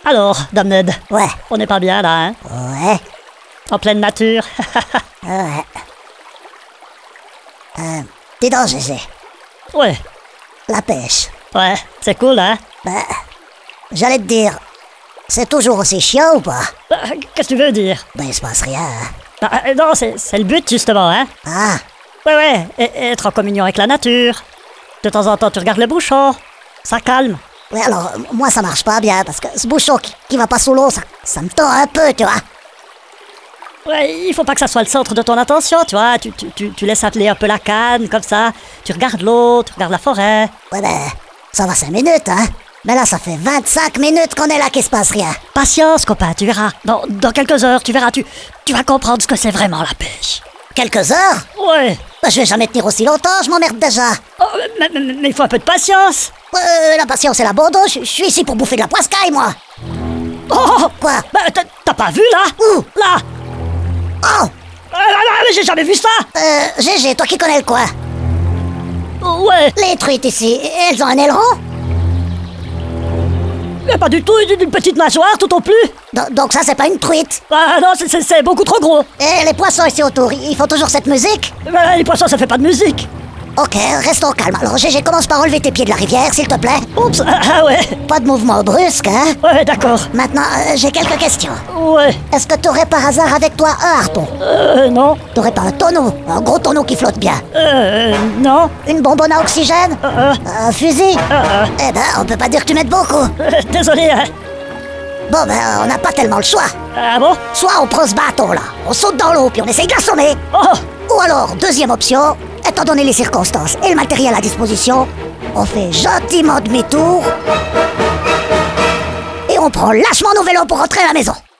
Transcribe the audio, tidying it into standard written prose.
Alors, Dame Ned, Ouais, on n'est pas bien là, hein? ouais, En pleine nature. ouais. Dis donc, GG, Ouais, la pêche. ouais, c'est cool, hein? Ben, j'allais te dire, c'est toujours aussi chiant ou pas? Qu'est-ce que tu veux dire? Ben, il se passe rien, hein. Non, c'est le but, justement, hein? Ah, Ouais, être en communion avec la nature. De temps en temps, tu regardes le bouchon. Ça calme. ouais, alors, moi, ça marche pas bien, parce que ce bouchon qui va pas sous l'eau, ça me tord un peu, tu vois. Ouais, il faut pas que ça soit le centre de ton attention, tu vois. Tu laisses atteler un peu la canne, comme ça. Tu regardes l'eau, tu regardes la forêt. Ouais, ben, ça va 5 minutes, hein. Mais là, ça fait 25 minutes qu'on est là qu'il se passe rien. Patience, copain, tu verras. Dans quelques heures, tu verras, tu vas comprendre ce que c'est vraiment la pêche. Quelques heures? Ouais. Ben, je vais jamais tenir aussi longtemps, je m'emmerde déjà. Oh, mais il faut un peu de patience. La patience et l'abandon, je suis ici pour bouffer de la poiscaille, moi. Oh, Quoi? bah, t'as pas vu, là? Où? Là. Oh! Mais j'ai jamais vu ça. GG, toi qui connais le coin. Ouais. Les truites ici, elles ont un aileron? Mais pas du tout, une petite mâchoire tout au plus. Donc ça, c'est pas une truite. Ah non, c'est beaucoup trop gros. Et les poissons ici autour, ils font toujours cette musique? Les poissons, ça fait pas de musique. Ok, restons calmes. Alors GG, commence par enlever tes pieds de la rivière, s'il te plaît. Oups, ouais. Pas de mouvement brusque, hein? Ouais, d'accord. Maintenant, j'ai quelques questions. Ouais. Est-ce que t'aurais par hasard avec toi un harpon? Non. T'aurais pas un tonneau? Un gros tonneau qui flotte bien? Non. Une bonbonne à oxygène? Un fusil? Eh ben, on peut pas dire que tu m'aides beaucoup. Désolé, hein. Bon, ben, on n'a pas tellement le choix. Ah bon? Soit on prend ce bateau, là, on saute dans l'eau, puis on essaye de l'assommer. Oh. Ou alors, deuxième option, étant donné les circonstances et le matériel à disposition, on fait gentiment demi-tour et on prend lâchement nos vélos pour rentrer à la maison.